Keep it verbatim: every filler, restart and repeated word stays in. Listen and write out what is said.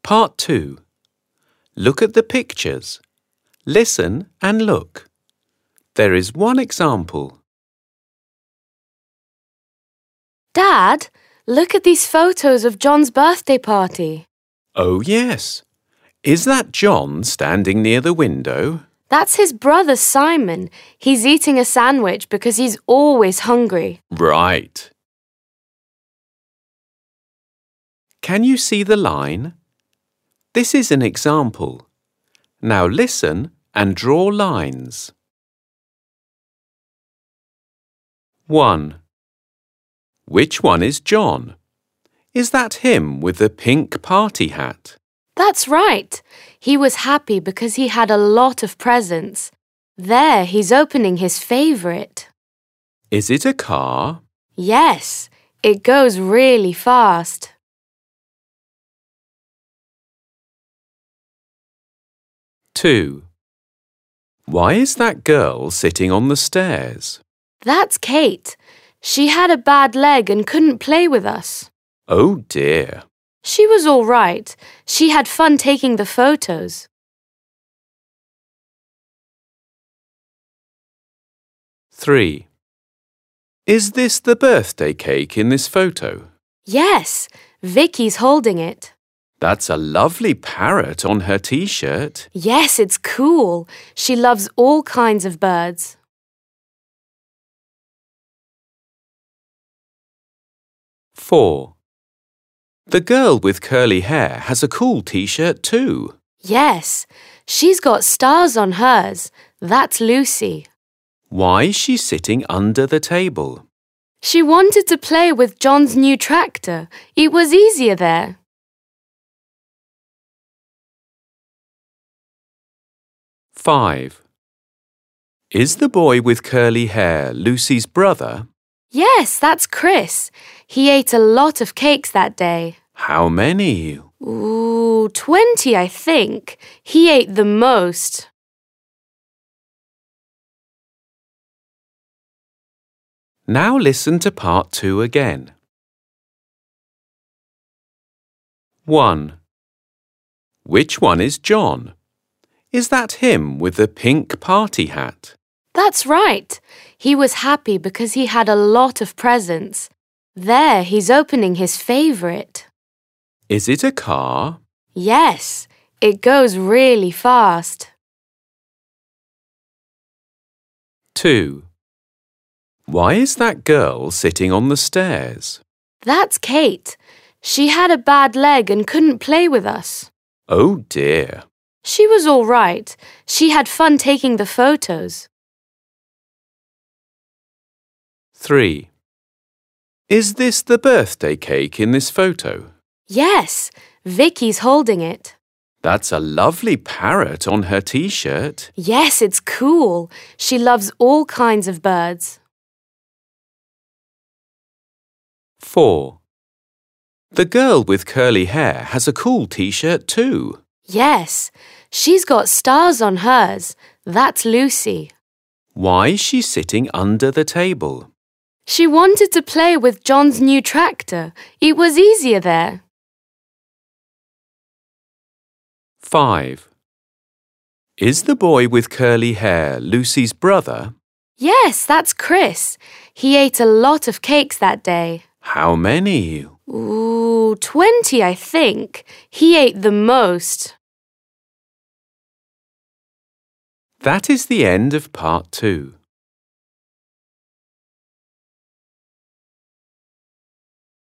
Part two. Look at the pictures. Listen and look. There is one example. Dad, look at these photos of John's birthday party. Oh, yes. Is that John standing near the window? That's his brother Simon. He's eating a sandwich because he's always hungry. Right. Can you see the line? This is an example. Now listen and draw lines. one. Which one is John? Is that him with the pink party hat? That's right. He was happy because he had a lot of presents. There, he's opening his favourite. Is it a car? Yes, it goes really fast. two. Why is that girl sitting on the stairs? That's Kate. She had a bad leg and couldn't play with us. Oh dear. She was all right. She had fun taking the photos. three. Is this the birthday cake in this photo? Yes, Vicky's holding it. That's a lovely parrot on her t-shirt. Yes, it's cool. She loves all kinds of birds. four. The girl with curly hair has a cool t-shirt too. Yes, she's got stars on hers. That's Lucy. Why is she sitting under the table? She wanted to play with John's new tractor. It was easier there. five. Is the boy with curly hair Lucy's brother? Yes, that's Chris. He ate a lot of cakes that day. How many? Ooh, twenty, I think. He ate the most. Now listen to part two again. one. Which one is John? Is that him with the pink party hat? That's right. He was happy because he had a lot of presents. There, he's opening his favourite. Is it a car? Yes, it goes really fast. two. Why is that girl sitting on the stairs? That's Kate. She had a bad leg and couldn't play with us. Oh dear. She was all right. She had fun taking the photos. three. Is this the birthday cake in this photo? Yes, Vicky's holding it. That's a lovely parrot on her t-shirt. Yes, it's cool. She loves all kinds of birds. four. The girl with curly hair has a cool t-shirt too. Yes, she's got stars on hers. That's Lucy. Why is she sitting under the table? She wanted to play with John's new tractor. It was easier there. five. Is the boy with curly hair Lucy's brother? Yes, that's Chris. He ate a lot of cakes that day. How many? Ooh, twenty, I think. He ate the most. That is the end of part two.